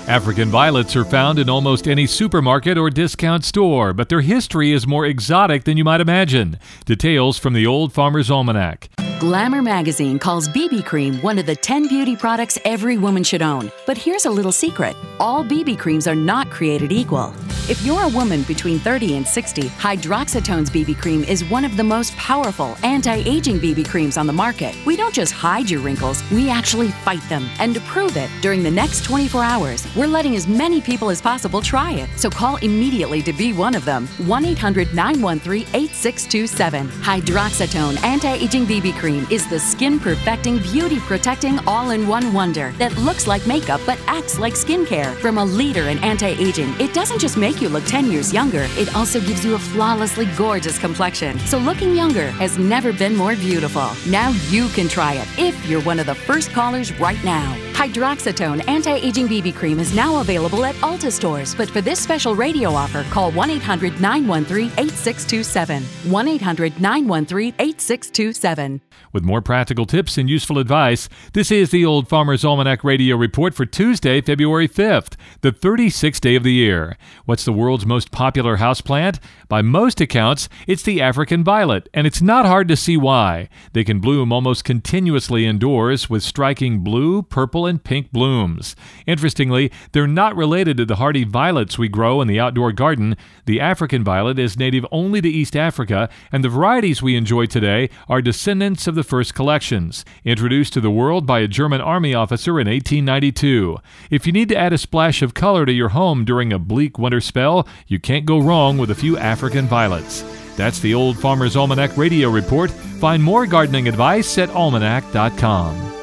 African violets are found in almost any supermarket or discount store, but their history is more exotic than you might imagine. Details from the Old Farmer's Almanac. Glamour magazine calls BB cream one of the 10 beauty products every woman should own. But here's a little secret. All BB creams are not created equal. If you're a woman between 30 and 60, Hydroxatone's BB cream is one of the most powerful anti-aging BB creams on the market. We don't just hide your wrinkles, we actually fight them. And to prove it, during the next 24 hours, we're letting as many people as possible try it. So call immediately to be one of them. 1-800-913-8627. Hydroxatone Anti-Aging BB Cream is the skin-perfecting, beauty-protecting, all-in-one wonder that looks like makeup but acts like skincare. From a leader in anti-aging, it doesn't just make you look 10 years younger, it also gives you a flawlessly gorgeous complexion. So looking younger has never been more beautiful. Now you can try it if you're one of the first callers right now. Hydroxatone Anti-Aging BB Cream is now available at Ulta stores, but for this special radio offer, call 1-800-913-8627. 1-800-913-8627. With more practical tips and useful advice, this is the Old Farmer's Almanac Radio Report for Tuesday, February 5th, the 36th day of the year. What's the world's most popular houseplant? By most accounts, it's the African violet, and it's not hard to see why. They can bloom almost continuously indoors with striking blue, purple, and pink blooms. Interestingly, they're not related to the hardy violets we grow in the outdoor garden. The African violet is native only to East Africa, and the varieties we enjoy today are descendants of the first collections, introduced to the world by a German army officer in 1892. If you need to add a splash of color to your home during a bleak winter spell, you can't go wrong with a few African violets. That's the Old Farmer's Almanac Radio Report. Find more gardening advice at almanac.com.